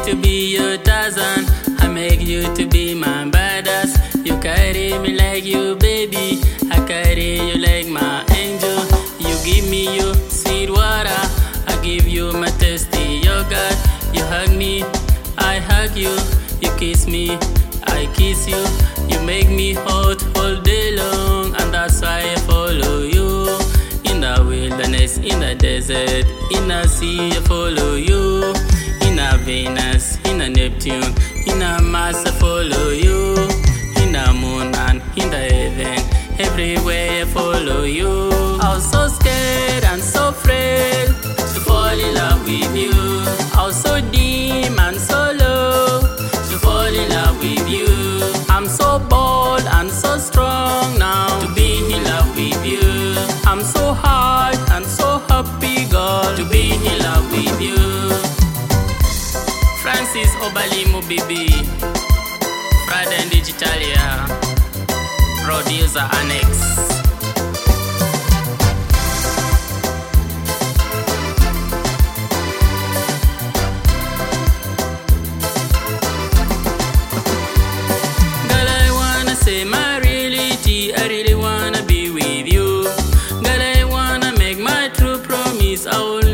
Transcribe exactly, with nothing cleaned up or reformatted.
to be your Tarzan. I make you to be my badass. You carry me like you, baby. I carry you like my angel. You give me your sweet water. I give you my tasty yogurt. You hug me, I hug you. You kiss me, I kiss you. You make me hot all day long, and that's why I follow you. In the wilderness, in the desert, in the sea, I follow you. In a Venus, in a Neptune, in a Mars, I follow you. In the moon and in the heaven, everywhere I follow you. I was so scared and so afraid to fall in love with you. I was so dim and so low to fall in love with you. I'm so bold and so strong now to be in love with you. I'm so hard and so happy, girl, to be in love with you. Francis Obalimu Bibi, Friday Digitalia, producer Annex. Say my reality, I really wanna be with you. Girl, I wanna make my true promise. I will